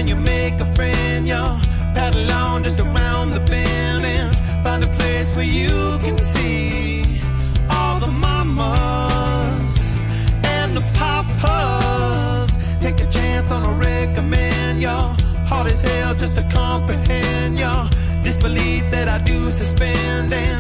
and you make a friend. You'll paddle on just around the bend and find a place where you can see all the mamas and the papas. Take a chance on a recommend. You're hard as hell just to comprehend. Your disbelief that I do suspend. And